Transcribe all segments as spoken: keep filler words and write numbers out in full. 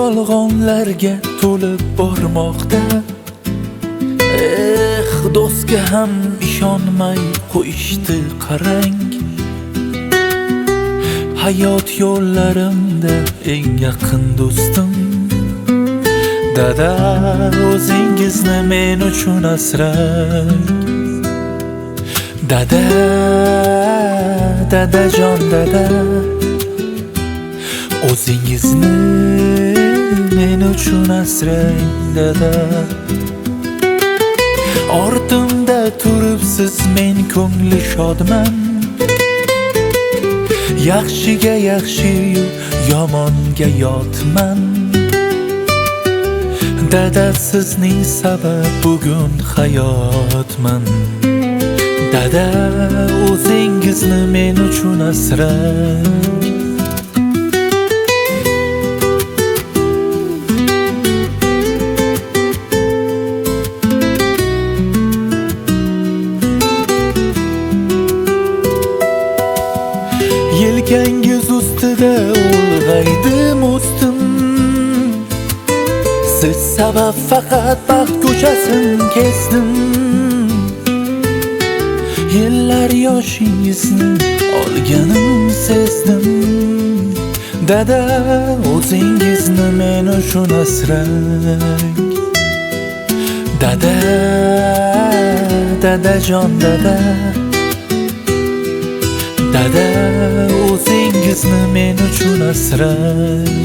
yolg'onlarga to'lib bormoqda. Eh, do'stga ham ishonmay qo'yishdi qarang. Hayot yo'llarimda eng yaqin do'stim Dada, o'zingizni men uchun asrang. Dada, dadajon dada, o'zingizni men uchun asrang dada. Ortimda turibsiz men ko'ngli shodman. Yaxshiga yaxshi-yu yomonga yotman. Dada, sizning sabab bugun hayotman. Dada, o'zingizni men uchun asrang. Yelkangiz ustida ulg'aydim o'stim. Siz sabab faqat baxt ko'chasin kesdim. Yillar yoshingizni olganim sezdim. Dada, o'zingizni men uchun asrang. Dada, dadajon dada, dada, o'zingizni men uchun asrang.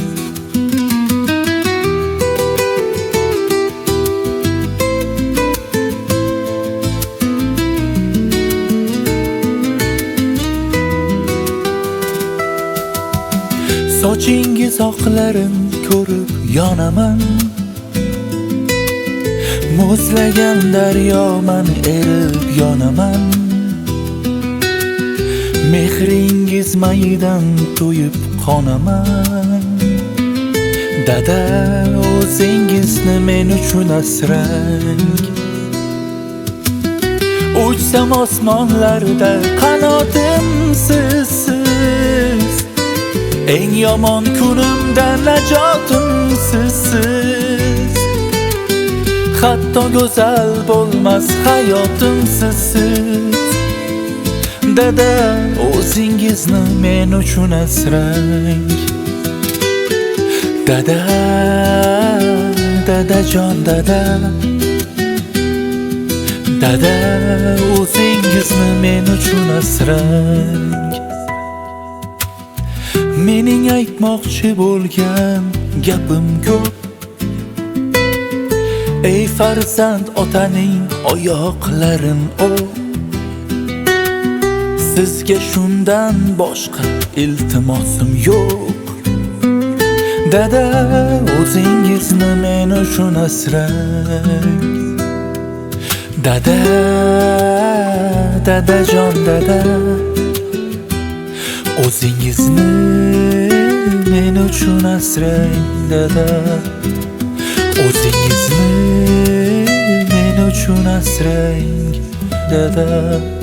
Sochingiz oqlarin ko'rib yonaman. Muzlagan daryoman, erib yonaman. Mehringiz mayidan to'yib qonaman. Dada, o'zingizni men uchun asrang. Uchsam osmonlarda qanotim sizsiz. Eng yomon kunimda najotim sizsiz. Hatto go'zal bo'lmas hayotim sizsiz. Dada, o'zingizni men uchun asrang. Dada, dadajon dada, dada, o'zingizni men uchun asrang. Mening aytmoqchi bo'lgan gapim ko'p. Ey farzand, otaning oyoqlarin o'p. Sizga shundan boshqa iltimosim yo'q. Dada, o'zingizni men uchun asrang. Dada, dadajon dada, o'zingizni men uchun asrang dada. O'zingizni men uchun asrang dada.